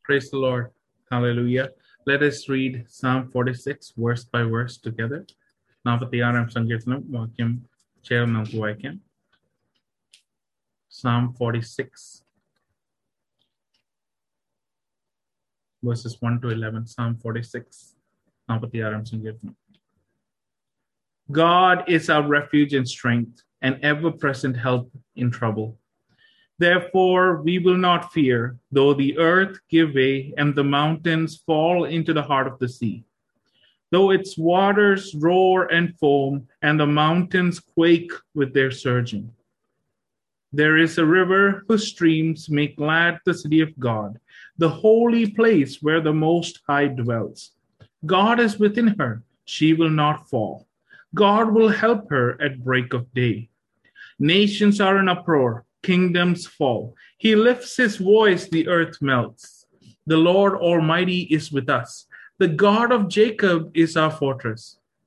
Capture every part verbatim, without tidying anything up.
Praise the Lord. Hallelujah. Let us read Psalm forty-six verse by verse together. നാൽപ്പത്തിയാറാം സങ്കീർത്തനം വാക്യം ചേർന്ന് നമുക്ക് വായിക്കാം. Psalm forty-six verses one to eleven. Psalm forty-six. നാൽപ്പത്തിയാറാം സങ്കീർത്തനം. God is our refuge and strength, an ever-present help in trouble. Therefore, we will not fear, though the earth give way and the mountains fall into the heart of the sea. Though its waters roar and foam and the mountains quake with their surging. There is a river whose streams make glad the city of God, the holy place where the Most High dwells. God is within her, she will not fall. God will help her at break of day. Nations are in uproar, kingdoms fall. He lifts his voice, the earth melts. The Lord Almighty is with us. The God of Jacob is our fortress.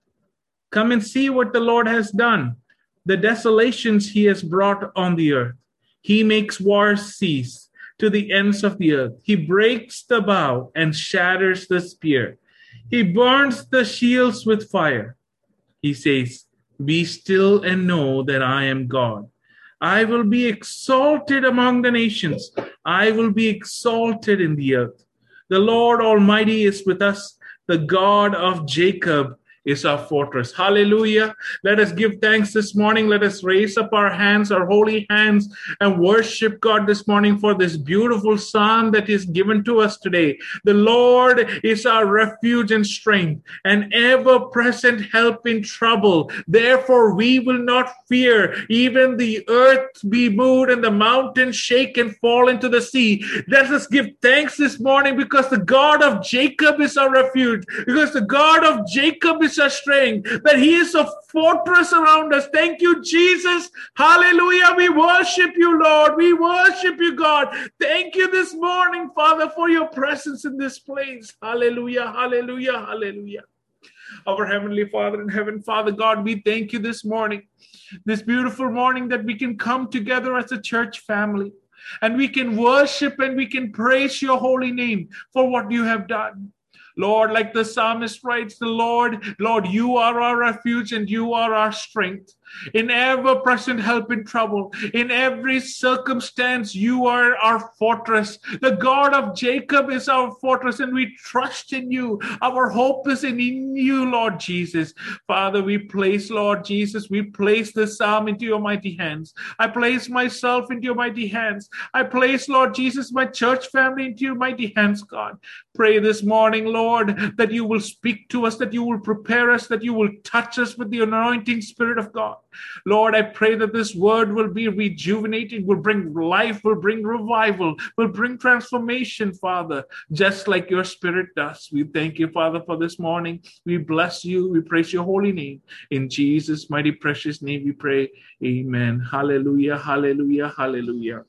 Come and see what the Lord has done, the desolations he has brought on the earth. He makes wars cease to the ends of the earth. He breaks the bow and shatters the spear. He burns the shields with fire. He says, "Be still and know that I am God. I will be exalted among the nations. I will be exalted in the earth. The Lord Almighty is with us. The God of Jacob is our fortress." Hallelujah. Let us give thanks this morning. Let us raise up our hands, our holy hands, and worship God this morning for this beautiful psalm that is given to us today. The Lord is our refuge and strength, an ever-present help in trouble. Therefore, we will not fear, even the earth be moved and the mountains shake and fall into the sea. Let us give thanks this morning because the God of Jacob is our refuge, because the God of Jacob is our strength, that he is a fortress around us. Thank you, Jesus. Hallelujah. We worship you, Lord. We worship you, God. Thank you this morning, Father, for your presence in this place. Hallelujah. Hallelujah. Hallelujah. Our Heavenly Father in heaven, Father God, we thank you this morning, this beautiful morning that we can come together as a church family and we can worship and we can praise your holy name for what you have done. Lord, like the psalmist writes, the Lord, Lord, you are our refuge and you are our strength. In ever-present help in trouble, in every circumstance, you are our fortress. The God of Jacob is our fortress, and we trust in you. Our hope is in, in you, Lord Jesus. Father, we place, Lord Jesus, we place this psalm into your mighty hands. I place myself into your mighty hands. I place, Lord Jesus, my church family into your mighty hands, God. Pray this morning, Lord, that you will speak to us, that you will prepare us, that you will touch us with the anointing Spirit of God. Lord, I pray that this word will be rejuvenating, will bring life, will bring revival, will bring transformation, Father, just like your Spirit does. We thank you, Father, for this morning. We bless you. We praise your holy name. In Jesus' mighty precious name we pray. Amen. Hallelujah, hallelujah, hallelujah.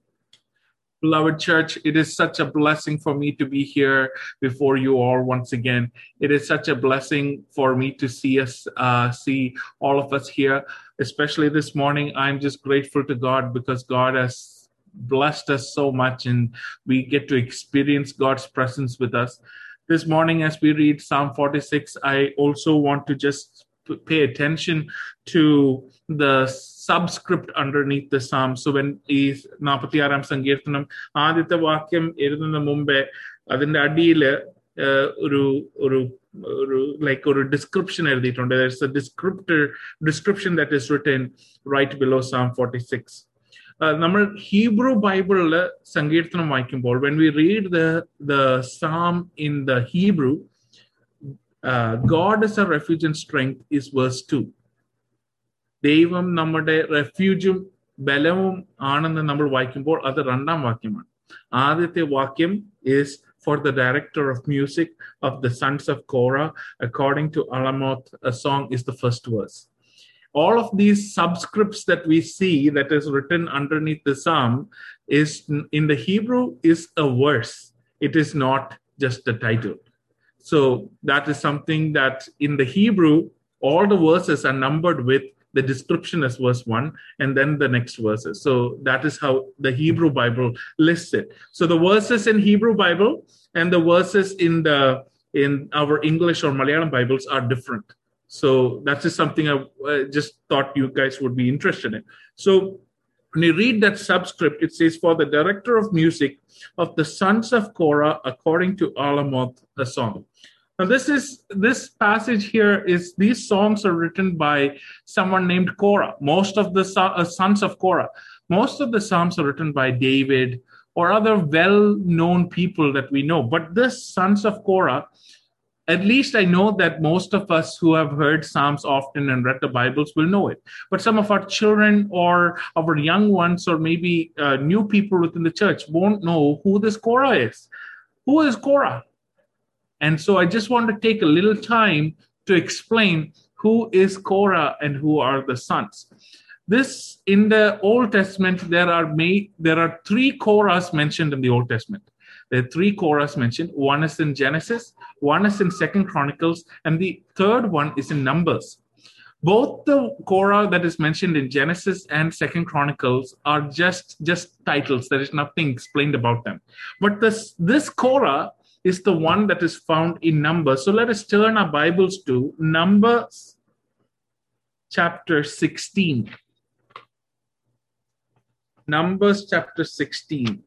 Beloved church, it is such a blessing for me to be here before you all once again. It is such a blessing for me to see us, uh, see all of us here, especially this morning. I'm just grateful to God because God has blessed us so much and we get to experience God's presence with us. This morning, as we read Psalm forty-six, I also want to just pay attention to the subscript underneath the psalm. So when is നാൽപ്പത്തിയാറാം സങ്കീർത്തനം ആദ്യത്തെ വാക്യം എഴുതുന്ന മുമ്പേ അതിന്റെ അടിയില് ഒരു ഒരു ഒരു like ഒരു description എഴുതിയിട്ടുണ്ട്. There's a descriptor description that is written right below Psalm forty-six. നമ്മൾ ഹീബ്രു ബൈബിളില് സങ്കീർത്തനം വായിക്കുമ്പോൾ when we read the the psalm in the Hebrew, uh, God is our refuge and strength is verse two. ദൈവം നമ്മുടെ റെഫ്യൂജും ബലവും ആണെന്ന് നമ്മൾ വായിക്കുമ്പോൾ അത് രണ്ടാം വാക്യമാണ്. ആദ്യത്തെ വാക്യം is for the director of music of the sons of Korah, according to Alamoth, a song is the first verse. All of these subscripts that we see that is written underneath the psalm is in the Hebrew is a verse. It is not just a title. So that is something that in the Hebrew, all the verses are numbered with the description is verse one, and then the next verses. So that is how the Hebrew Bible lists it. So the verses in Hebrew Bible and the verses in the in our English or Malayalam Bibles are different. So that's just something I uh, just thought you guys would be interested in. So when you read that subscript, it says, for the director of music of the sons of Korah, according to Alamoth, a song. Now, this is this passage here is these songs are written by someone named Korah. Most of the so, uh, sons of Korah, most of the psalms are written by David or other well-known people that we know. But this sons of Korah, at least I know that most of us who have heard Psalms often and read the Bibles will know it. But some of our children or our young ones or maybe uh, new people within the church won't know who this Korah is. Who is Korah? And so I just want to take a little time to explain who is Korah and who are the sons. This, in the Old Testament, there are made, there are three Korahs mentioned in the Old Testament. There are three Korahs mentioned. One is in Genesis, one is in Second Chronicles, and the third one is in Numbers. Both the Korah that is mentioned in Genesis and Second Chronicles are just, just titles. There is nothing explained about them. But this, this Korah is the one that is found in Numbers. So let us turn our Bibles to Numbers chapter sixteen. Numbers chapter sixteen.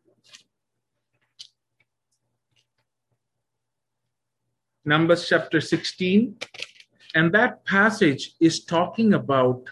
Numbers chapter sixteen, and that passage is talking about,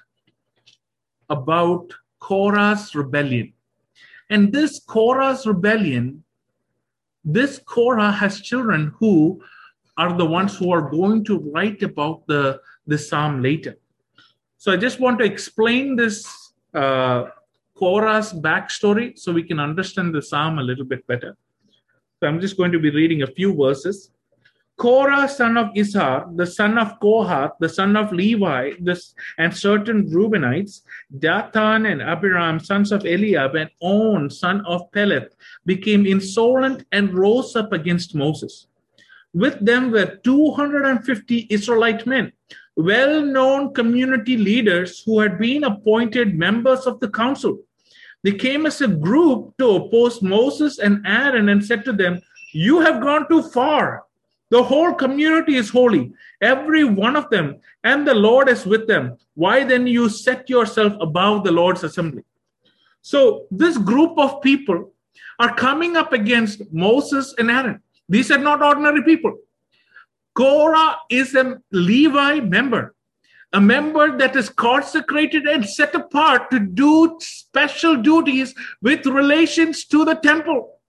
about Korah's rebellion. And this Korah's rebellion, this Korah has children who are the ones who are going to write about the, the psalm later. So I just want to explain this uh, Korah's backstory so we can understand the psalm a little bit better. So I'm just going to be reading a few verses. Korah, son of Izhar, the son of Kohath, the son of Levi, this, and certain Reubenites, Dathan and Abiram, sons of Eliab, and On, son of Peleth, became insolent and rose up against Moses. With them were two hundred fifty Israelite men, well-known community leaders who had been appointed members of the council. They came as a group to oppose Moses and Aaron and said to them, "You have gone too far. The whole community is holy, every one of them, and the Lord is with them. Why then you set yourself above the Lord's assembly?" So this group of people are coming up against Moses and Aaron. These are not ordinary people. Korah is a Levi member, a member that is consecrated and set apart to do special duties with relations to the temple.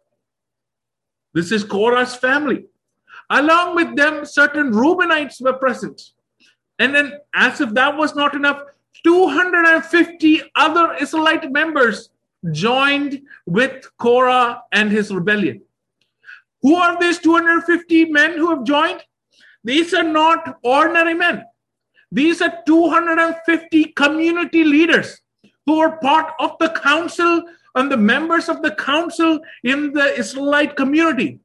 This is Korah's family. Along with them, certain Reubenites were present. And then, as if that was not enough, two hundred fifty other Israelite members joined with Korah and his rebellion. Who are these two hundred fifty men who have joined? These are not ordinary men. These are two hundred fifty community leaders who are part of the council and the members of the council in the Israelite community.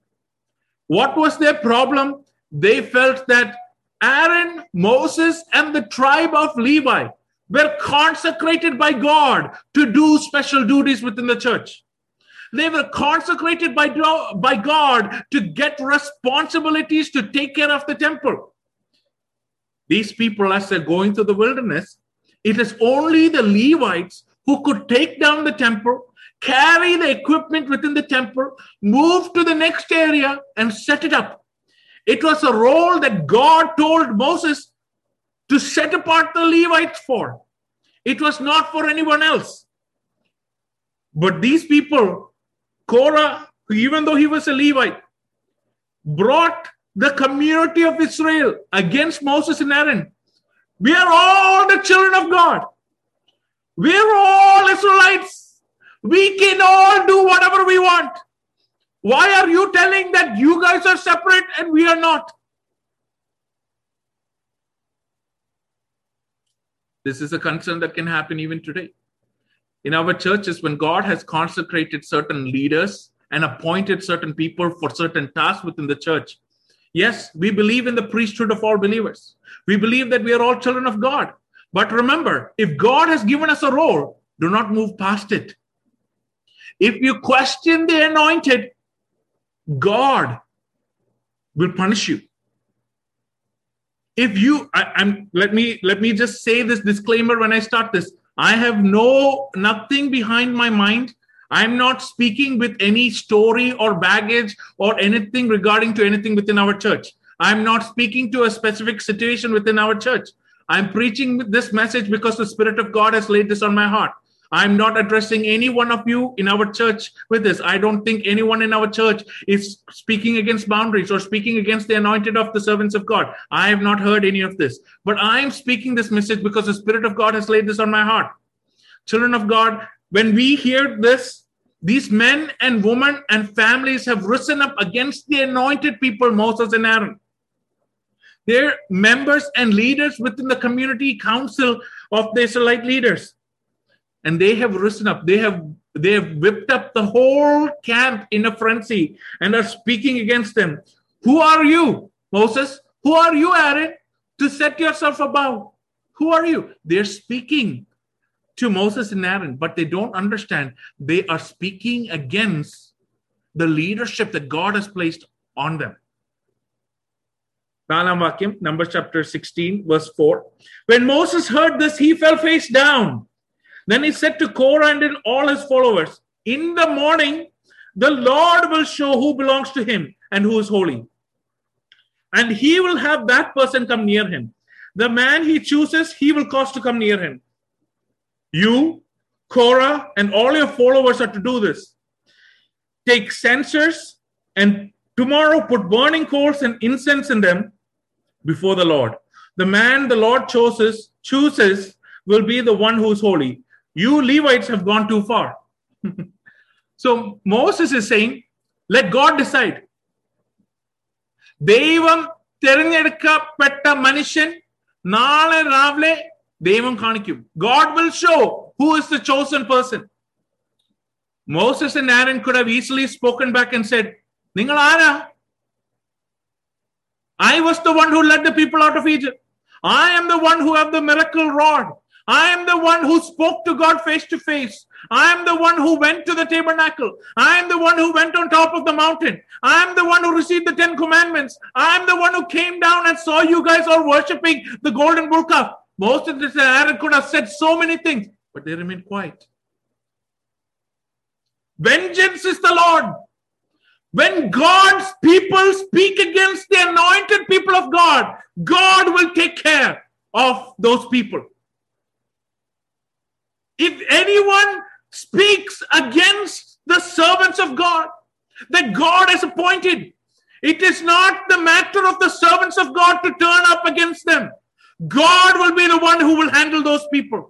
What was their problem? They felt that Aaron, Moses, and the tribe of Levi were consecrated by God to do special duties within the church. They were consecrated by, by God to get responsibilities to take care of the temple. These people, as they're going through the wilderness, it is only the Levites who could take down the temple, carry the equipment within the temple, move to the next area, and set it up. It was a role that God told Moses to set apart the Levites for. It was not for anyone else. But these people, Korah, even though he was a Levite, brought the community of Israel against Moses and Aaron. We are all the children of God. We are all Israelites. We can all do whatever we want. Why are you telling that you guys are separate and we are not? This is a concern that can happen even today. In our churches, when God has consecrated certain leaders and appointed certain people for certain tasks within the church, yes, we believe in the priesthood of all believers. We believe that we are all children of God. But remember, if God has given us a role, do not move past it. If you question the anointed, God will punish you. If you, I, I'm, let me let me just say this disclaimer when I start this. I have no nothing behind my mind. I'm not speaking with any story or baggage or anything regarding to anything within our church. I'm not speaking to a specific situation within our church. I'm preaching this message because the Spirit of God has laid this on my heart. I'm not addressing any one of you in our church with this. I don't think anyone in our church is speaking against boundaries or speaking against the anointed of the servants of God. I have not heard any of this. But I'm speaking this message because the Spirit of God has laid this on my heart. Children of God, when we hear this, these men and women and families have risen up against the anointed people, Moses and Aaron. They're members and leaders within the community council of the Israelite leaders. And they have risen up. They have, they have whipped up the whole camp in a frenzy and are speaking against them. Who are you, Moses? Who are you, Aaron, to set yourself above? Who are you? They're speaking to Moses and Aaron, but they don't understand. They are speaking against the leadership that God has placed on them. Nalam Vakyam, Numbers chapter sixteen, verse four. When Moses heard this, he fell face down. Then he said to Korah and all his followers, in the morning, the Lord will show who belongs to him and who is holy. And he will have that person come near him. The man he chooses, he will cause to come near him. You, Korah, and all your followers are to do this. Take censers and tomorrow put burning coals and incense in them before the Lord. The man the Lord chooses, chooses will be the one who is holy. You Levites have gone too far. So Moses is saying, let God decide. Devam തെരഞ്ഞെടുക്കപ്പെട്ട മനുഷ്യൻ നാളെ രാവിലെ ദൈവം കാണിക്കും. God will show who is the chosen person. Moses and Aaron could have easily spoken back and said, Ningal aara? I was the one who led the people out of Egypt. I am the one who have the miracle rod. I am the one who spoke to God face to face. I am the one who went to the tabernacle. I am the one who went on top of the mountain. I am the one who received the Ten Commandments. I am the one who came down and saw you guys all worshipping the golden bull calf. Moses and Aaron could have said so many things, but they remained quiet. Vengeance is the Lord. When God's people speak against the anointed people of God, God will take care of those people. If anyone speaks against the servants of God that God has appointed, it is not the matter of the servants of God to turn up against them. God will be the one who will handle those people.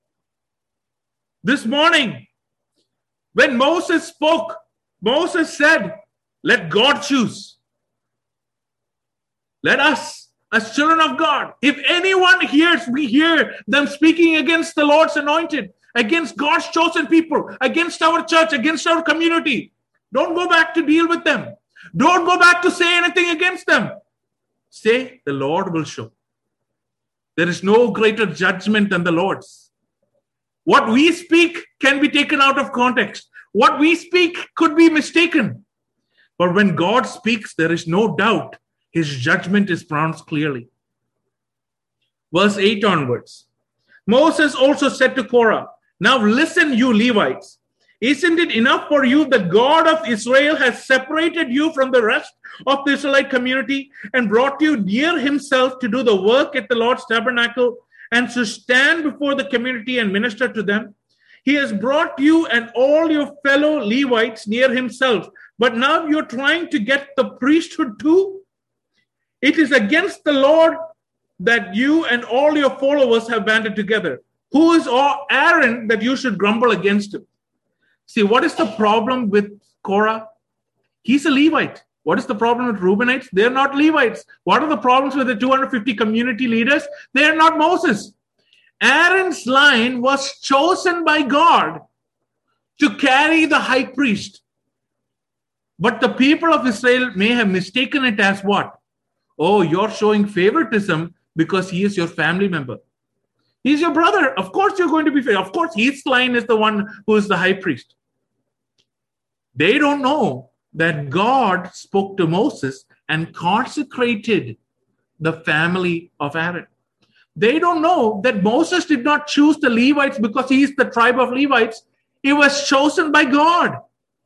This morning, when Moses spoke, Moses said, let God choose. Let us, as children of God, if anyone hears, we hear them speaking against the Lord's anointed, against God's chosen people, against our church, against our community, don't go back to deal with them. Don't go back to say anything against them. Say, the Lord will show. There is no greater judgment than the Lord's. What we speak can be taken out of context. What we speak could be mistaken. But when God speaks, there is no doubt his judgment is pronounced clearly. Verse eight onwards. Moses also said to Korah, now listen, you Levites. Isn't it enough for you that God of Israel has separated you from the rest of the Israelite community and brought you near himself to do the work at the Lord's tabernacle and to stand before the community and minister to them? He has brought you and all your fellow Levites near himself, but now you're trying to get the priesthood too? It is against the Lord that you and all your followers have banded together. Who is Aaron that you should grumble against him? See, what is the problem with Korah? He's a Levite. What is the problem with Reubenites? They're not Levites. What are the problems with the two hundred fifty community leaders? They're not Moses. Aaron's line was chosen by God to carry the high priest. But the people of Israel may have mistaken it as what? Oh, you're showing favoritism because he is your family member. He's your brother. Of course you're going to be faithful. Of course his line is the one who is the high priest. They don't know that God spoke to Moses and consecrated the family of Aaron. They don't know that Moses did not choose the Levites because he is the tribe of Levites. He was chosen by God.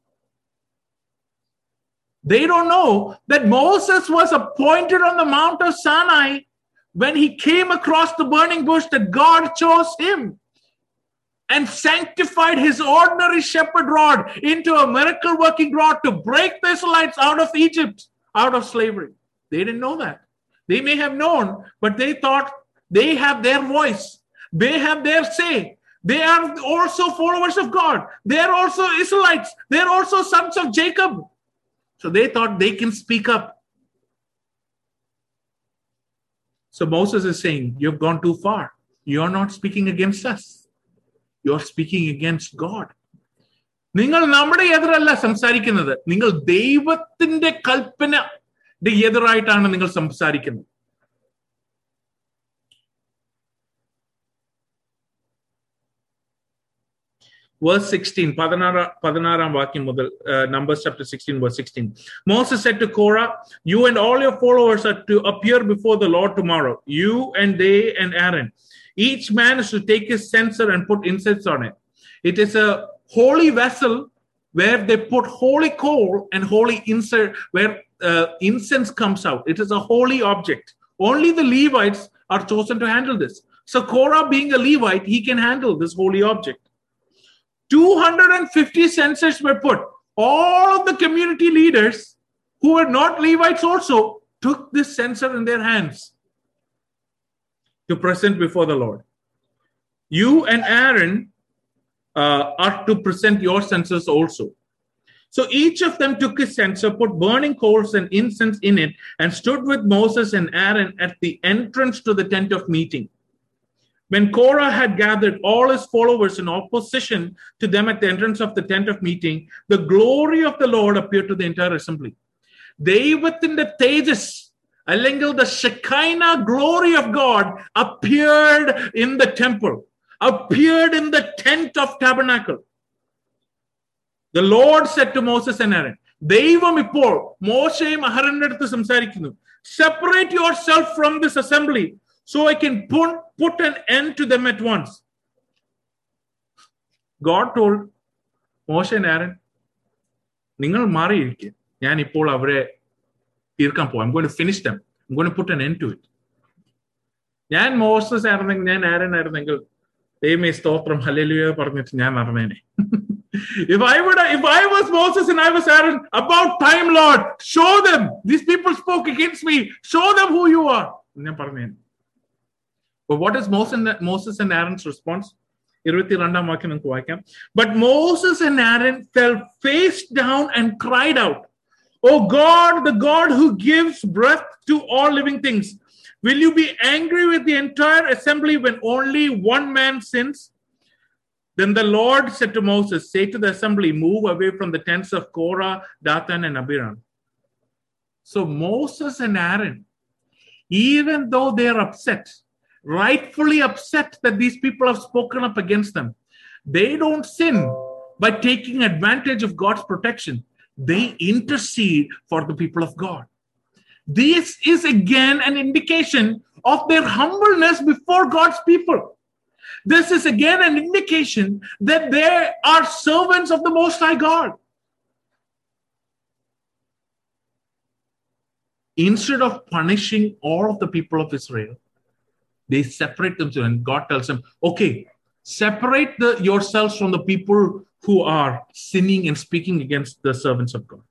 They don't know that Moses was appointed on the Mount of Sinai when he came across the burning bush, that God chose him and sanctified his ordinary shepherd rod into a miracle-working rod to break the Israelites out of Egypt, out of slavery. They didn't know that. They may have known, but they thought they have their voice. They have their say. They are also followers of God. They are also Israelites. They are also sons of Jacob. So they thought they can speak up. So Moses is saying, you've gone too far. You're not speaking against us. You're speaking against God. നിങ്ങൾ നമ്മുടെ എതിരല്ല സംസാരിക്കുന്നത്. നിങ്ങൾ ദൈവത്തിന്റെ കൽപ്പനയുടെ എതിരായിട്ടാണ് നിങ്ങൾ സംസാരിക്കുന്നത്. Verse sixteen, പതിനാറാം വാക്യം മുതൽ, uh, Numbers chapter sixteen, verse sixteen. Moses said to Korah, you and all your followers are to appear before the Lord tomorrow, you and they and Aaron. Each man is to take his censer and put incense on it. It is a holy vessel where they put holy coal and holy incense, where uh, incense comes out. It is a holy object. Only the Levites are chosen to handle this. So Korah, being a Levite, he can handle this holy object. two hundred fifty censers were put. All of the community leaders who were not Levites also took this censer in their hands to present before the Lord. You and Aaron uh, are to present your censers also. So each of them took his censer, put burning coals and incense in it, and stood with Moses and Aaron at the entrance to the tent of meeting. When Korah had gathered all his followers in opposition to them at the entrance of the tent of meeting, the glory of the Lord appeared to the entire assembly. Deivathinte tejas, അല്ലെങ്കിൽ the Shekinah glory of God appeared in the temple, appeared in the tent of tabernacle. The Lord said to Moses and Aaron, ദൈവം ഇപ്പോൾ മോശയും അഹരോന്റെ അടുത്ത് സംസാരിക്കുന്നു, separate yourself from this assembly, so I can put, put an end to them at once. God told Moshe and Aaron, നിങ്ങൾ മാറിയിരിക്കുക, ഞാൻ ഇപ്പോൾ അവരെ തീർക്കാൻ പോവാം. I'm going to finish them. I'm going to put an end to it. ഞാൻ Moses ആയിരുന്നെങ്കിൽ, ഞാൻ ആരൻ ആയിരുന്നെങ്കിൽ, ദൈവമേ സ്തോത്രം ഹല്ലേലൂയ പറഞ്ഞിട്ട് ഞാൻ നടന്നേനെ. If I would, if I was Moses and I was Aaron, about time, Lord, show them. These people spoke against me. Show them who you are. ഞാൻ പറഞ്ഞേനെ. But what is Moses and Aaron's response? ഇരുപത്തിരണ്ടാം വാക്യം നമുക്ക് വായിക്കാം. But Moses and Aaron fell face down and cried out, "Oh God, the God who gives breath to all living things, will you be angry with the entire assembly when only one man sins?" Then the Lord said to Moses, "Say to the assembly, move away from the tents of Korah, Dathan, and Abiram." So Moses and Aaron, even though they are upset, rightfully upset that these people have spoken up against them, they don't sin by taking advantage of God's protection. They intercede for the people of God. This is again an indication of their humbleness before God's people. This is again an indication that they are servants of the Most High God. Instead of punishing all of the people of Israel, they separate themselves, and God tells them, okay, separate the, yourselves from the people who are sinning and speaking against the servants of God.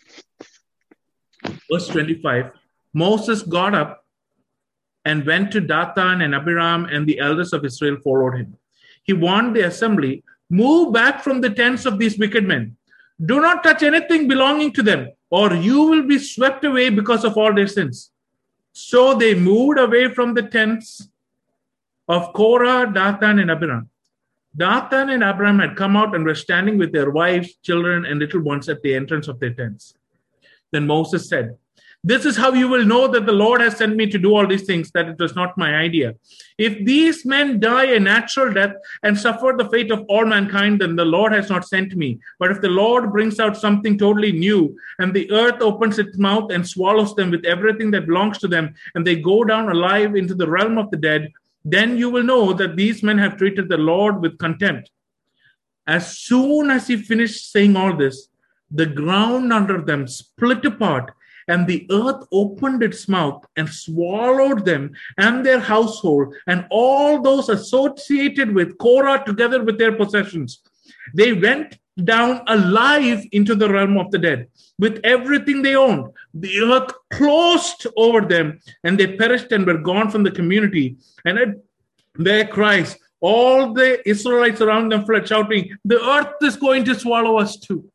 Verse twenty-five, Moses got up and went to Dathan, and Abiram and the elders of Israel followed him. He warned the assembly, move back from the tents of these wicked men. Do not touch anything belonging to them, or you will be swept away because of all their sins. So they moved away from the tents of Korah, Dathan, and Abiram. Dathan and Abiram had come out and were standing with their wives, children, and little ones at the entrance of their tents. Then Moses said, This is how you will know that the Lord has sent me to do all these things, that it was not my idea. If these men die a natural death and suffer the fate of all mankind, then the Lord has not sent me. But if the Lord brings out something totally new, and the earth opens its mouth and swallows them with everything that belongs to them, and they go down alive into the realm of the dead, then you will know that these men have treated the Lord with contempt. As soon as he finished saying all this, the ground under them split apart, and the earth opened its mouth and swallowed them and their household and all those associated with Korah together with their possessions. They went down alive into the realm of the dead with everything they owned. The earth closed over them, and they perished and were gone from the community. And at their cries, all the Israelites around them fled, shouting, "The earth is going to swallow us too."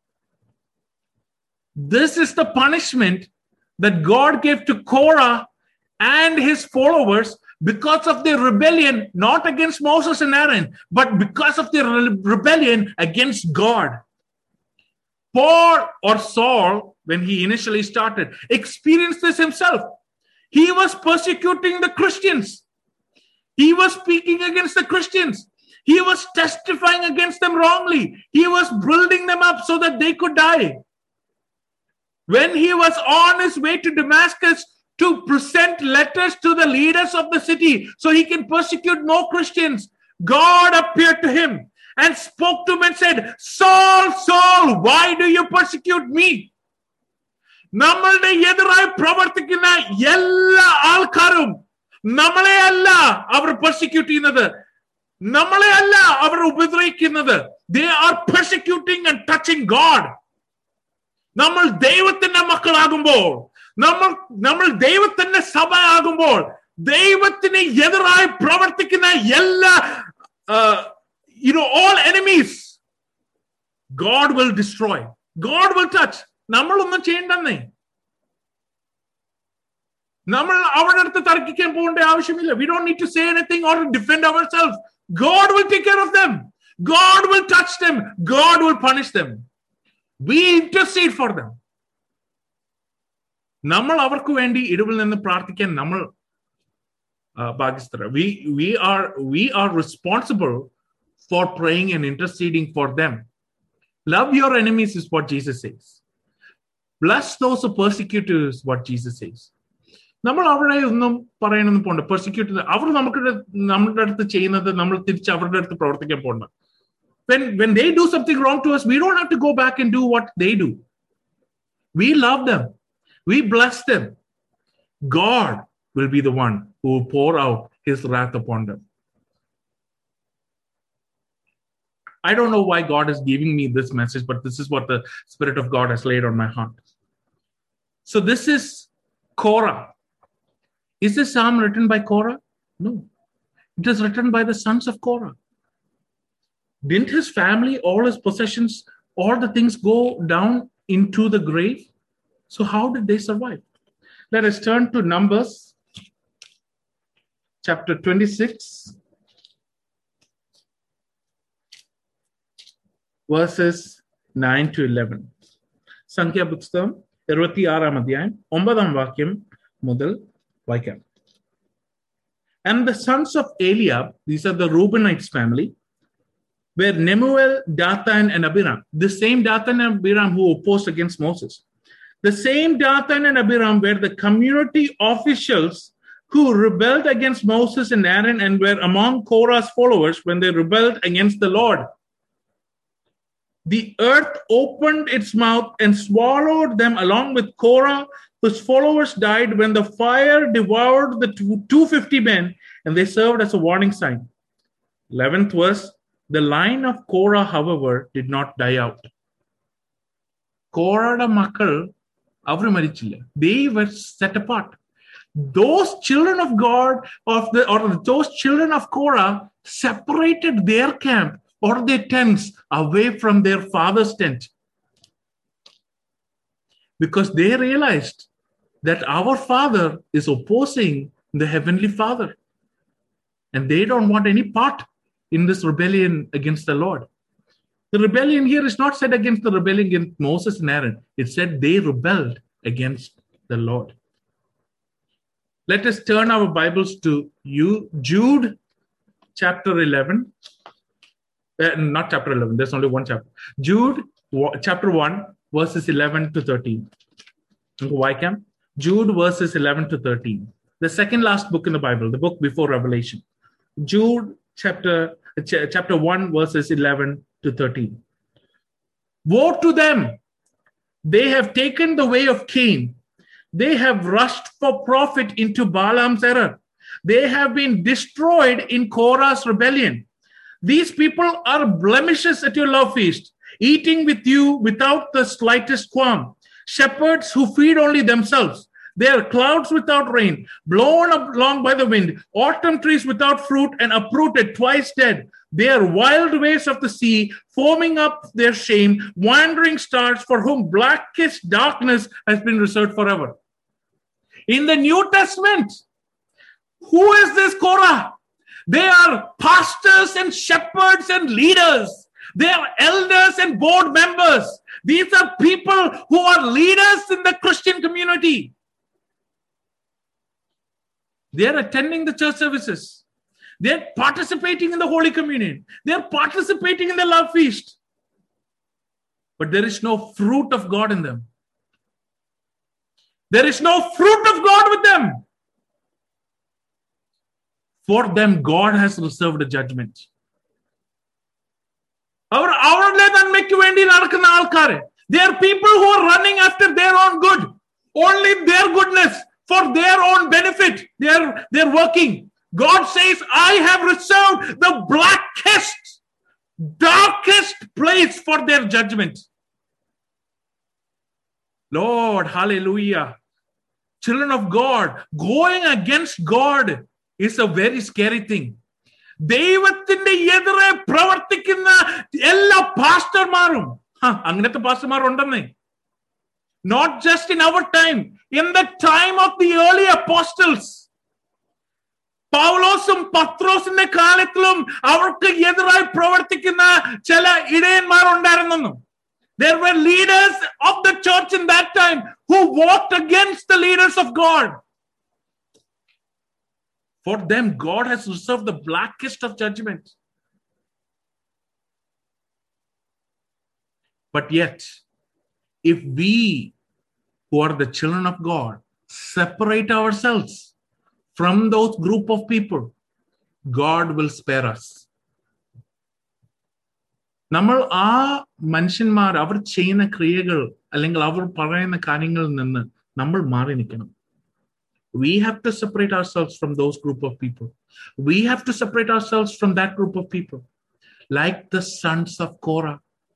This is the punishment that God gave to Korah and his followers because of their rebellion, not against Moses and Aaron, but because of their rebellion against God. Paul, or Saul, when he initially started, experienced this himself. He was persecuting the Christians. He was speaking against the Christians. He was testifying against them wrongly. He was building them up so that they could die. When he was on his way to Damascus to present letters to the leaders of the city so he can persecute more Christians, God appeared to him and spoke to him and said, "Saul, Saul, why do you persecute me?" നമ്മളുടെ എതിരായി പ്രവർത്തിക്കുന്ന എല്ലാ ആൾക്കാരും നമ്മളെ അല്ല അവർ persecute ചെയ്യുന്നത്, നമ്മളെ അല്ല അവർ ഉപദ്രവിക്കുന്നത്. They are persecuting and touching God. നമ്മൾ ദൈവത്തിന്റെ മക്കളാകുമ്പോൾ, നമ്മൾ നമ്മൾ ദൈവത്തിന്റെ സഭ ആകുമ്പോൾ, ദൈവത്തിന് എതിരായി പ്രവർത്തിക്കുന്ന എല്ലാ you know all enemies, God will destroy. God will touch. നമ്മളൊന്നും ചെയ്യണ്ടെന്നേ. നമ്മൾ അവരുടെ അടുത്ത് തർക്കിക്കാൻ പോകേണ്ട ആവശ്യമില്ല. We don't need to say anything or defend ourselves. God will take care of them. God will touch them. God will punish them. We intercede for them. നമ്മൾ അവർക്ക് വേണ്ടി ഇടവിൽ നിന്ന് പ്രാർത്ഥിക്കാൻ നമ്മൾ ഭാഗ്യസ്ഥരാ. We we are we are responsible for praying and interceding for them. Love your enemies is what Jesus says. Bless those who persecute you is what Jesus says. നമ്മൾ അവരെ ഒന്നും പറയാനൊന്നും പോണ്ട. പെർസിക്യൂട്ട് അവർ നമുക്ക് നമ്മുടെ അടുത്ത് ചെയ്യുന്നത് നമ്മൾ തിരിച്ച് അവരുടെ അടുത്ത് പ്രവർത്തിക്കാൻ പോണ്ട. When, when they do something wrong to us, we don't have to go back and do what they do. We love them. We bless them. God will be the one who will pour out his wrath upon them. I don't know why God is giving me this message, but this is what the Spirit of God has laid on my heart. So this is Korah. Is this psalm written by Korah? No. It is written by the sons of Korah. Didn't his family, all his possessions, all the things go down into the grave? So how did they survive? Let us turn to Numbers chapter twenty-six, verses nine to eleven. Sankhya Putstham, ഇരുപത്തിയാറാം അധ്യായം ഒമ്പതാം വാക്യം മുതൽ വായിക്കാം. And the sons of Eliab, these are the Reubenites family, were Nemuel, Dathan, and Abiram. The same Dathan and Abiram who opposed against Moses. The same Dathan and Abiram were the community officials who rebelled against Moses and Aaron and were among Korah's followers when they rebelled against the Lord. The earth opened its mouth and swallowed them along with Korah, whose followers died when the fire devoured the two hundred fifty men, and they served as a warning sign. eleventh verse. The line of Korah, however, did not die out. Korah's makkal avaru marichilla. They were set apart. Those children of God, of the or those children of Korah, separated their camp or their tents away from their father's tent, because they realized that our Father is opposing the Heavenly Father, and they don't want any part in this rebellion against the Lord. The rebellion here is not said against the rebellion against Moses and Aaron. It said they rebelled against the Lord. Let us turn our Bibles to you, Jude chapter eleven. Uh, not chapter eleven, there's only one chapter. Jude chapter one, verses eleven to thirteen. Why can? Jude verses eleven to thirteen. The second last book in the Bible, the book before Revelation. Jude chapter, ch- chapter one, verses eleven to thirteen. Woe to them! They have taken the way of Cain. They have rushed for profit into Balaam's error. They have been destroyed in Korah's rebellion. These people are blemishes at your love feast, eating with you without the slightest qualm. Shepherds who feed only themselves. They are clouds without rain, blown along by the wind, autumn trees without fruit and uprooted, twice dead. They are wild waves of the sea, foaming up their shame, wandering stars for whom blackest darkness has been reserved forever. In the New Testament, who is this Korah? They are pastors and shepherds and leaders. They are elders and board members. These are people who are leaders in the Christian community. They are attending the church services. They are participating in the Holy Communion. They are participating in the love feast. But there is no fruit of God in them. There is no fruit of God with them. For them, God has reserved a judgment. They are people who are running after their own good. Only their goodness, for their own benefit. They are, they are working. God says, I have reserved the blackest, darkest place for their judgment. Lord, hallelujah. Children of God, going against God is a very scary thing. ദൈവത്തിന്റെ എതിരെ പ്രവർത്തിക്കുന്ന എല്ലാ പാസ്റ്റർമാരും അങ്ങനത്തെ പാസ്റ്റർമാർ ഉണ്ടെന്നേ. Not just in our time, in the time of the early apostles. പൗലോസും പത്രോസിന്റെ കാലത്തിലും അവർക്ക് എതിരായി പ്രവർത്തിക്കുന്ന ചില ഇടയന്മാർ ഉണ്ടായിരുന്നു. There were leaders of the church in that time who walked against the leaders of God. For them, God has reserved the blackest of judgment. But yet, if we, who are the children of God, separate ourselves from those group of people, God will spare us. നമ്മൾ ആ മനുഷ്യന്മാർ അവർ ചെയ്യുന്ന ക്രിയകൾ അല്ലെങ്കിൽ അവർ പറയുന്ന കാര്യങ്ങളിൽ നിന്ന് നമ്മൾ മാറി നിൽക്കണം. We have to separate ourselves from those group of people. We have to separate ourselves from that group of people. Like the sons of Korah.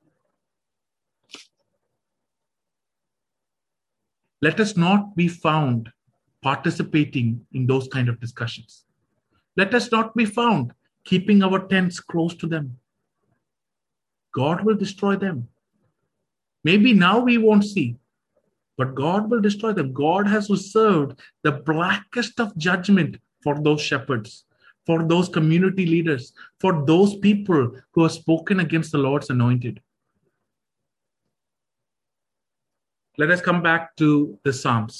Let us not be found participating in those kind of discussions. Let us not be found keeping our tents close to them. God will destroy them. Maybe now we won't see. But God will destroy them. God has reserved the blackest of judgment for those shepherds, for those community leaders, for those people who have spoken against the Lord's anointed. Let us come back to the Psalms.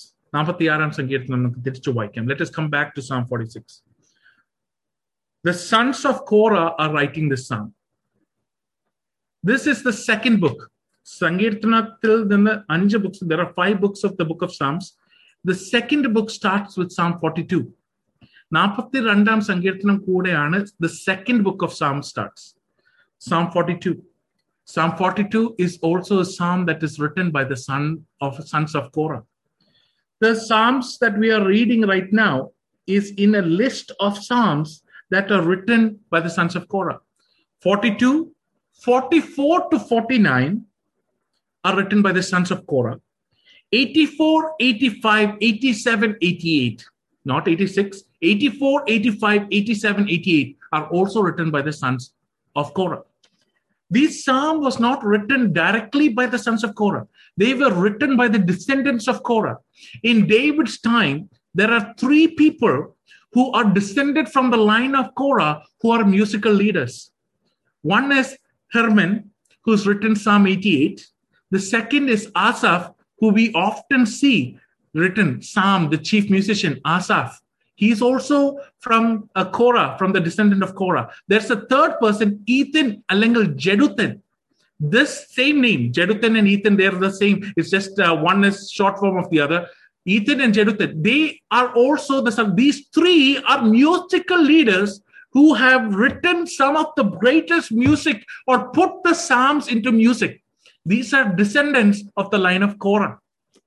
Let us come back to Psalm forty-six. The sons of Korah are writing this psalm. This is the second book. Sankirtanathil ninnu അഞ്ച് books. There are five books of the book of Psalms. The second book starts with Psalm forty-two. forty-two സങ്കീർത്തനം കൂടെയാണ് the second book of Psalms starts. Psalm forty-two. Psalm forty-two is also a psalm that is written by the son of sons of Korah. The Psalms that we are reading right now is in a list of psalms that are written by the sons of Korah. forty-two, forty-four to forty-nine are written by the sons of Korah. eighty-four, eighty-five, eighty-seven, eighty-eight, not eighty-six, eighty-four, eighty-five, eighty-seven, eighty-eight are also written by the sons of Korah. This psalm was not written directly by the sons of Korah. They were written by the descendants of Korah. In David's time, there are three people who are descended from the line of Korah who are musical leaders. One is Herman, who's written Psalm eighty-eight. The second is Asaph, who we often see written, Psalm, the chief musician, Asaph, He's also from uh, Korah, from the descendant of Korah. There's a third person, Ethan Alengal Jeduthun. This same name, Jeduthun and Ethan, they're the same. It's just uh, one is short form of the other. Ethan and Jeduthun, they are also the son. These three are musical leaders who have written some of the greatest music or put the Psalms into music. These are descendants of the line of Korah.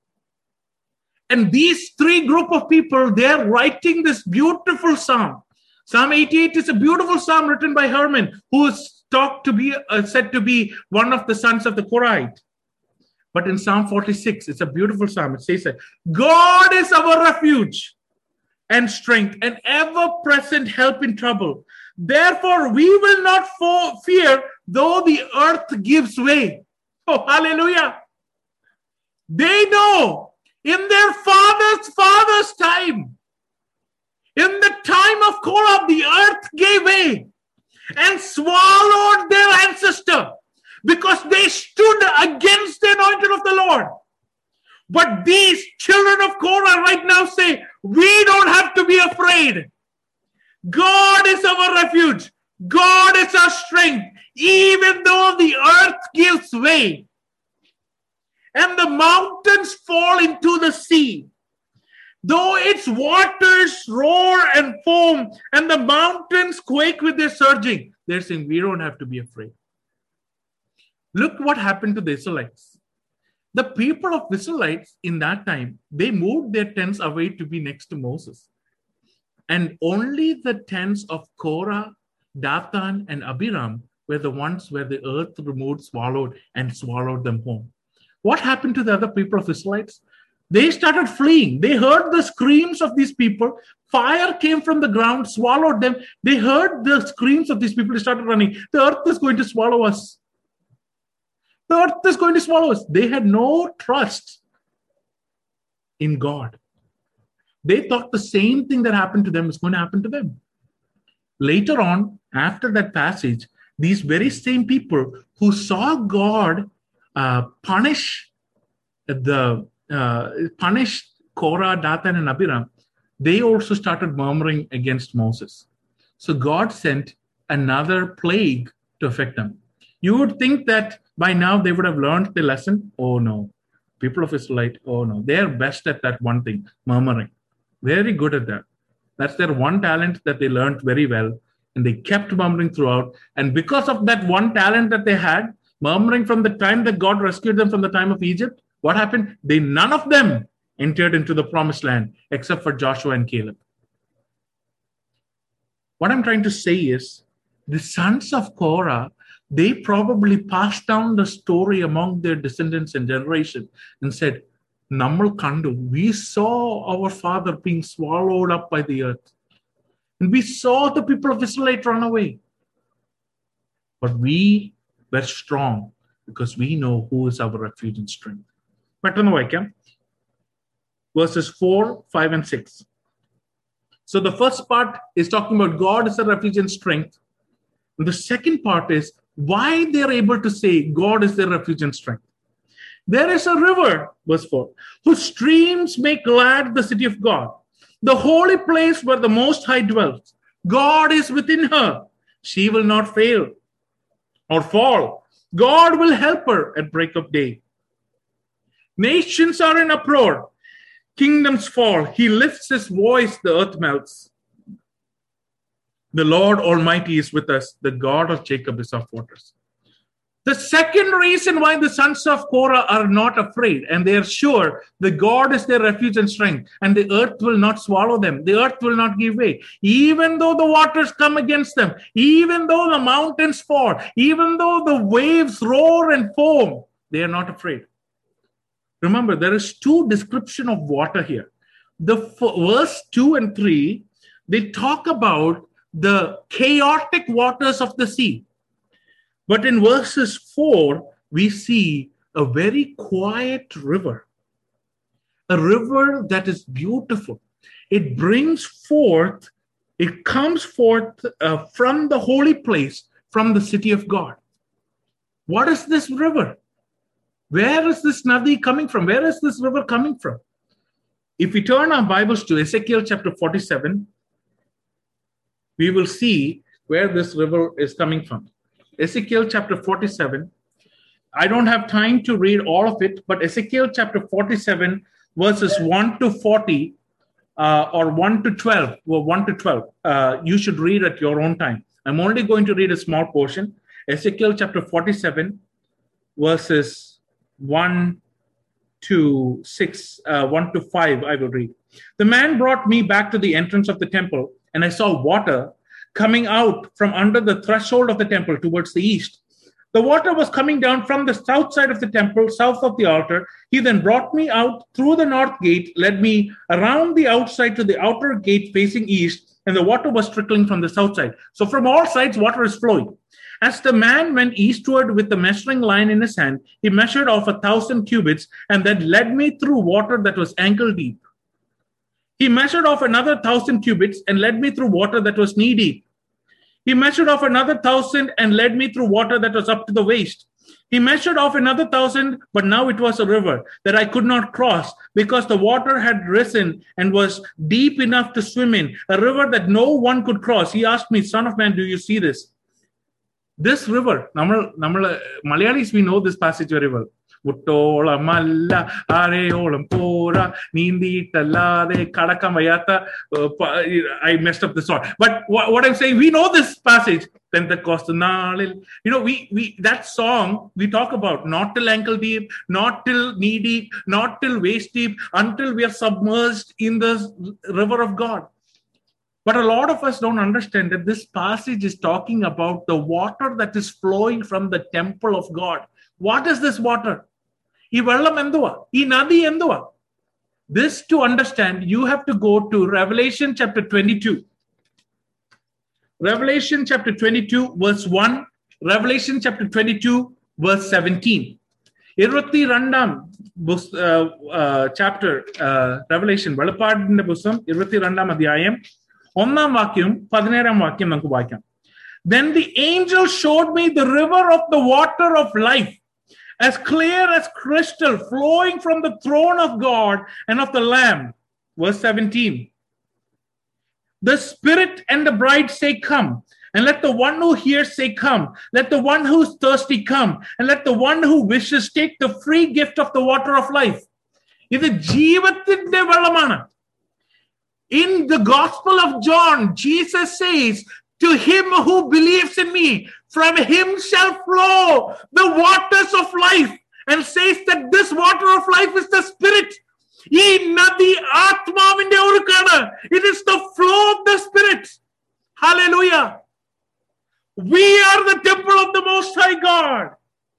And these three group of people, they're writing this beautiful psalm. Psalm eighty-eight is a beautiful psalm written by Herman, who is talked to be uh, said to be one of the sons of the Korahite. But in Psalm forty-six, it's a beautiful psalm. It says that God is our refuge and strength, and ever-present help in trouble. Therefore, we will not fo- fear, though the earth gives way. Oh, hallelujah. They know in their father's father's time, in the time of Korah, the earth gave way and swallowed their ancestor because they stood against the anointing of the Lord. But these children of Korah right now say, we don't have to be afraid. God is our refuge. God is our strength, even though the earth gives way and the mountains fall into the sea. Though its waters roar and foam and the mountains quake with their surging, they're saying, we don't have to be afraid. Look what happened to the Israelites. The people of Israelites in that time, they moved their tents away to be next to Moses. And only the tents of Korah, Dathan, and Abiram were the ones where the earth removed, swallowed, and swallowed them home. What happened to the other people of Israelites? They started fleeing. They heard the screams of these people. Fire came from the ground, swallowed them. They heard the screams of these people. They started running. The earth is going to swallow us. The earth is going to swallow us. They had no trust in God. They thought the same thing that happened to them is going to happen to them. Later on, after that passage, these very same people who saw God uh, punish the uh, punish Korah, Dathan, and Abiram, they also started murmuring against Moses. So God sent another plague to affect them. You would think that by now they would have learned the lesson. Oh no, people of Israelite, oh no, they're best at that one thing, murmuring. Very good at that. That's their one talent that they learned very well. And they kept murmuring throughout. And because of that one talent that they had, murmuring from the time that God rescued them from the time of Egypt, what happened? They, none of them entered into the promised land except for Joshua and Caleb. What I'm trying to say is the sons of Korah, they probably passed down the story among their descendants and generation and said, Nammal Kandu, we saw our father being swallowed up by the earth. And we saw the people of Israel run away. But we were strong because we know who is our refuge and strength. Peട്ടെന്ന് വായിക്കാം. Verses four, five, and six. So the first part is talking about God is a refuge and strength. And the second part is why they're able to say God is their refuge and strength. There is a river, verse four, whose streams make glad the city of God, the holy place where the Most High dwells. God is within her. She will not fail or fall. God will help her at break of day. Nations are in uproar. Kingdoms fall. He lifts his voice, the earth melts. The Lord Almighty is with us. The God of Jacob is our fortress. The second reason why the sons of Korah are not afraid and they are sure that God is their refuge and strength and the earth will not swallow them. The earth will not give way. Even though the waters come against them, even though the mountains fall, even though the waves roar and foam, they are not afraid. Remember, there is two description of water here. The verse two and three, they talk about the chaotic waters of the sea. But in verses four, we see a very quiet river, a river that is beautiful. It brings forth, it comes forth uh, from the holy place, from the city of God. What is this river? Where is this Nadi coming from? Where is this river coming from? If we turn our Bibles to Ezekiel chapter forty-seven, we will see where this river is coming from. Ezekiel chapter forty-seven. I don't have time to read all of it, but Ezekiel chapter forty-seven, verses one to forty, uh, or one to twelve, or one to twelve, uh, you should read at your own time. I'm only going to read a small portion. Ezekiel chapter forty-seven, verses one to six, uh, one to five, I will read. The man brought me back to the entrance of the temple, and I saw water coming out from under the threshold of the temple towards the east. The water was coming down from the south side of the temple, south of the altar. He then brought me out through the north gate, led me around the outside to the outer gate facing east, and the water was trickling from the south side. So from all sides, water is flowing. As the man went eastward with the measuring line in his hand, he measured off a thousand cubits, and then led me through water that was ankle deep. He measured off another thousand cubits and led me through water that was knee deep. He measured off another thousand and led me through water that was up to the waist. He measured off another thousand, but now it was a river that I could not cross because the water had risen and was deep enough to swim in, a river that no one could cross. He asked me, "Son of man, do you see this?" This river, namal, namal, Malayalis, we know this passage very well. Malla, Areolam Pora, Nindi, Talade, Kadakamayata. I messed up the song. But what, what I'm saying, we know this passage. Pentecost, you know, we, we that song we talk about not till ankle deep, not till knee deep, not till waist deep, until we are submerged in the river of God. But a lot of us don't understand that this passage is talking about the water that is flowing from the temple of God. What is this water? This to understand, you have to go to Revelation chapter twenty-two. Revelation chapter twenty-two, verse one. Revelation chapter twenty-two, verse seventeen. Irvati-randam uh, uh, chapter, uh, Revelation. Velapadinte pustam, irvati-randam adhyayam. Onnam vakyam, பதினேழாம் vakyam namukku vaayikam. Then the angel showed me the river of the water of life, as clear as crystal, flowing from the throne of God and of the Lamb. Verse seventeen. The Spirit and the bride say, "Come." And let the one who hears say, "Come." Let the one who is thirsty come. And let the one who wishes take the free gift of the water of life. This jeevathinte velamana. In the Gospel of John, Jesus says, "To him who believes in me, from him shall flow the waters of life," and says that this water of life is the Spirit. It is the flow of the Spirit. Hallelujah. We are the temple of the Most High God.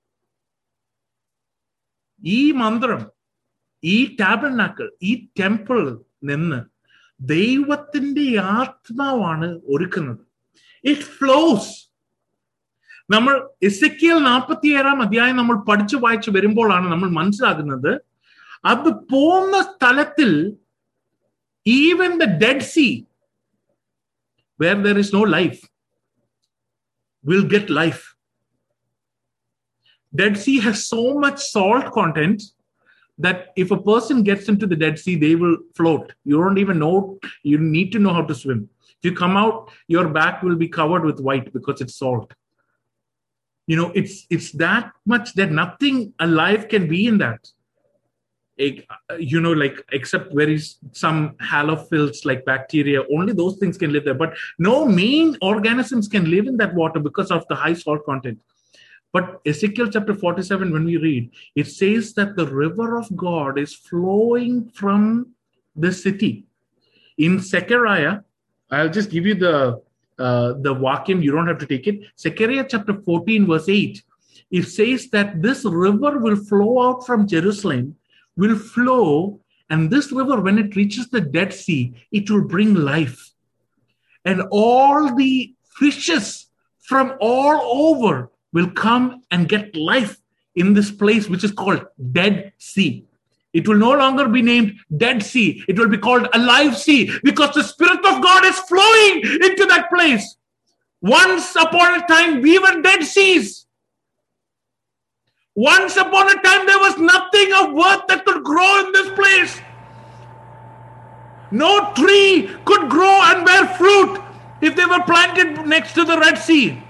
Ee mandram, ee tabernacle, ee temple ninnu ദൈവത്തിന്റെ ആത്മാവാണ് ഒരുക്കുന്നത്. It flows. നമ്മൾ എസെക്കിയേൽ നാൽപ്പത്തിയേഴാം അധ്യായം നമ്മൾ പഠിച്ചു വായിച്ചു വരുമ്പോഴാണ് നമ്മൾ മനസ്സിലാകുന്നത് അത് പോകുന്ന സ്ഥലത്തിൽ even the Dead Sea, where there is no life, will get life. Dead Sea has so much salt content that if a person gets into the Dead Sea, they will float. You don't even know, you need to know how to swim. If you come out, your back will be covered with white because it's salt. You know, it's it's that much that nothing alive can be in that. It, you know, like except very some halophils like bacteria, only those things can live there. But no main organisms can live in that water because of the high salt content. But Ezekiel chapter forty-seven, when we read, it says that the river of God is flowing from the city. In Zechariah, I'll just give you the uh, the vacuum. You don't have to take it. Zechariah chapter fourteen, verse eight. It says that this river will flow out from Jerusalem, will flow, and this river, when it reaches the Dead Sea, it will bring life. And all the fishes from all over will come and get life in this place, which is called Dead Sea. It will no longer be named Dead Sea. It will be called Alive Sea, because the Spirit of God is flowing into that place. Once upon a time, we were dead seas. Once upon a time, there was nothing of worth that could grow in this place. No tree could grow and bear fruit if they were planted next to the Red Sea.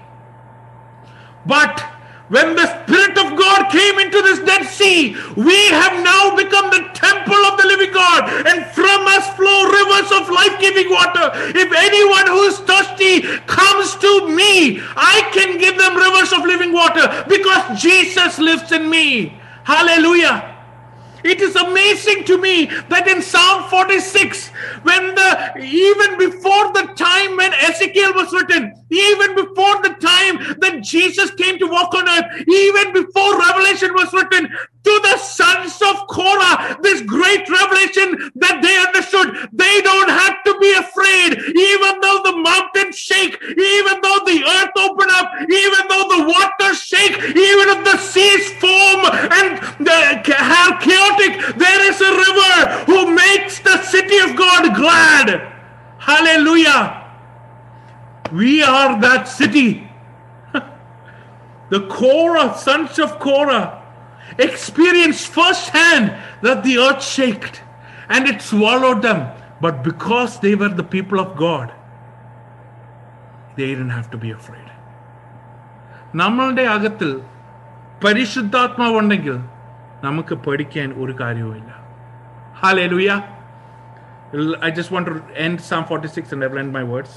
But when the Spirit of God came into this Dead Sea, we have now become the temple of the living God, and from us flow rivers of life-giving water. If anyone who is thirsty comes to me, I can give them rivers of living water because Jesus lives in me. Hallelujah. It is amazing to me that in Psalm forty-six, when the even before the time when Ezekiel was written, even before the time that Jesus came to walk on earth, even before Revelation was written, to the sons of Korah, this great revelation that they understood, they don't have to be afraid, even though the mountains shake, even though the earth open up, even though the waters shake, even if the seas foam and the are chaotic, there is a river who makes the city of God glad. Hallelujah. We are that city. The Korah, sons of Korah, experienced firsthand that the earth shaked and it swallowed them. But because they were the people of God, they didn't have to be afraid. നമ്മളുടെ അകത്തിൽ പരിശുദ്ധാത്മാവുണ്ടെങ്കിൽ നമുക്ക് പേടിക്കാൻ ഒരു കാര്യവുമില്ല. Hallelujah. I just want to end Psalm forty-six and I've end my words.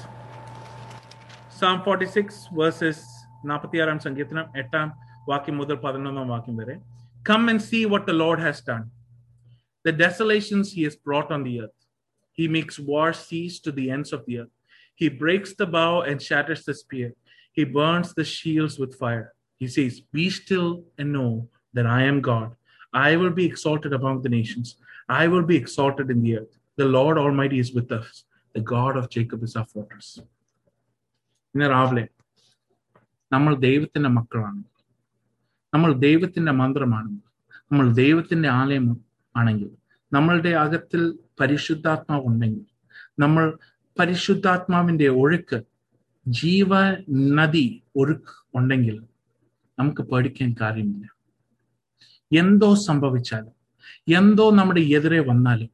Psalm forty-six verses forty-six സങ്കീർത്തനം എട്ടാം വാക്യം മുതൽ പതിനൊന്നാം വാക്യം വരെ. Come and see what the Lord has done, the desolations he has brought on the earth. He makes war cease to the ends of the earth. He breaks the bow and shatters the spear. He burns the shields with fire. He says, be still and know that I am God. I will be exalted among the nations. I will be exalted in the earth. The Lord Almighty is with us. The God of Jacob is our fortress. ഇന്ന് രാവിലെ നമ്മൾ ദൈവത്തിന്റെ മക്കളാണ്, നമ്മൾ ദൈവത്തിന്റെ മന്ത്രമാണെങ്കിൽ, നമ്മൾ ദൈവത്തിന്റെ ആലയം ആണെങ്കിൽ, നമ്മളുടെ അകത്തിൽ പരിശുദ്ധാത്മാവ് ഉണ്ടെങ്കിൽ, നമ്മൾ പരിശുദ്ധാത്മാവിന്റെ ഒഴുക്ക്, ജീവ നദി ഒഴുക്ക് ഉണ്ടെങ്കിൽ നമുക്ക് പേടിക്കാൻ കാര്യമില്ല. എന്തോ സംഭവിച്ചാലും, എന്തോ നമ്മുടെ എതിരെ വന്നാലും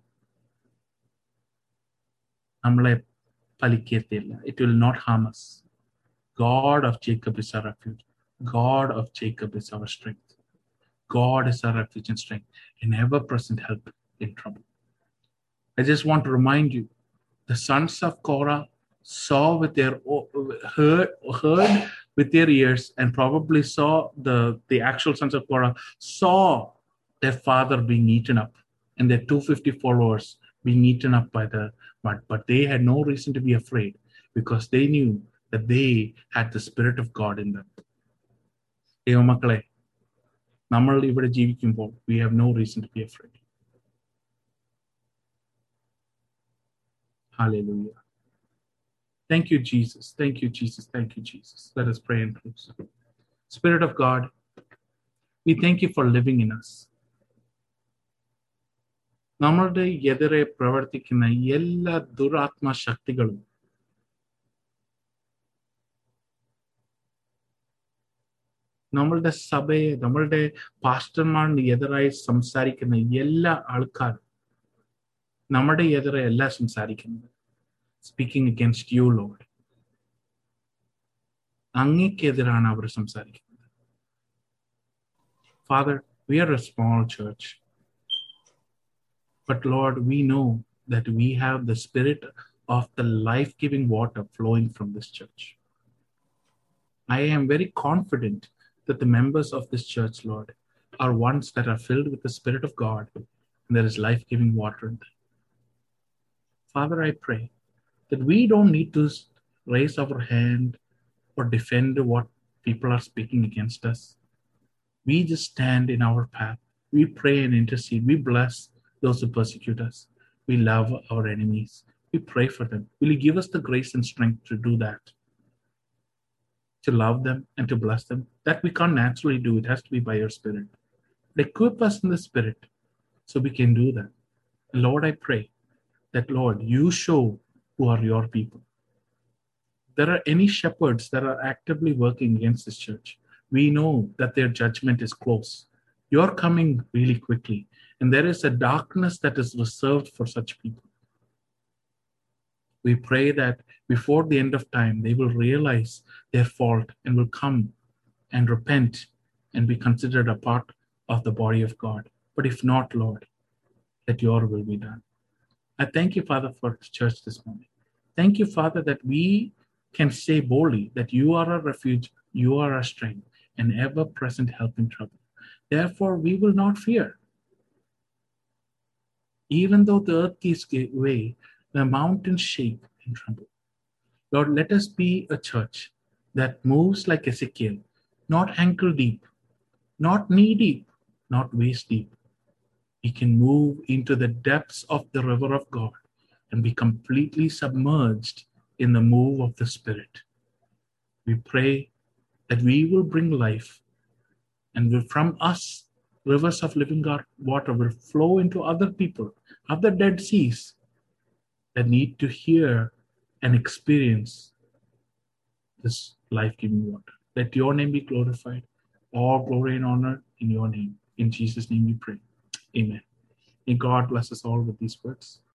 നമ്മളെ ഫലിക്കത്തില്ല. It will not harm us. God of Jacob is our refuge. God of Jacob is our strength. God is our refuge and strength, an ever-present help in trouble. I just want to remind you, the sons of Korah saw with their heard, heard with their ears, and probably saw the, the actual sons of Korah saw their father being eaten up and their two hundred fifty followers being eaten up by the mud. But they had no reason to be afraid because they knew that they had the Spirit of God in them. ദൈവമക്കളെ, നമ്മൾ ഇവിടെ ജീവിക്കുമ്പോൾ we have no reason to be afraid. Hallelujah. Thank you, Jesus. Thank you, Jesus. Thank you, Jesus. Let us pray and close. Spirit of God, we thank you for living in us. നമ്മളുടെ എതിരെ പ്രവർത്തിക്കുന്ന എല്ലാ ദുരാത്മ ശക്തികളും നമ്മളുടെ സഭയെ, നമ്മളുടെ പാസ്റ്റർമാരുടെ എതിരായി സംസാരിക്കുന്ന എല്ലാ ആൾക്കാരും നമ്മുടെ എതിരെ അല്ല സംസാരിക്കുന്നത്. Speaking against you, Lord. അങ്ങേക്കെതിരാണ് അവർ സംസാരിക്കുന്നത്. Father, we are a small church. But Lord, we know that we have the Spirit of the life-giving water flowing from this church. I am very confident that the members of this church, Lord, are ones that are filled with the Spirit of God, and there is life-giving water in them. Father, I pray that we don't need to raise our hand or defend what people are speaking against us. We just stand in our path. We pray and intercede. We bless those who persecute us. We love our enemies. We pray for them. Will you give us the grace and strength to do that? To love them and to bless them? That we can't naturally do. It has to be by your Spirit. But equip us in the Spirit so we can do that. And Lord, I pray that, Lord, you show who are your people. If there are any shepherds that are actively working against this church, we know that their judgment is close. You're coming really quickly. And there is a darkness that is reserved for such people. We pray that before the end of time, they will realize their fault and will come and repent and be considered a part of the body of God. But if not, Lord, that your will be done. I thank you, Father, for church this morning. Thank you, Father, that we can say boldly that you are our refuge, you are our strength, and ever-present help in trouble. Therefore, we will not fear. Even though the earth gives way, the mountains shake and tremble. Lord, let us be a church that moves like Ezekiel, not ankle deep, not knee deep, not waist deep. We can move into the depths of the river of God and be completely submerged in the move of the Spirit. We pray that we will bring life, and will from us, rivers of living God water will flow into other people, other dead seas that need to hear and experience this life-giving water. Let your name be glorified. All glory and honor in your name. In Jesus' name we pray. Amen. May God bless us all with these words.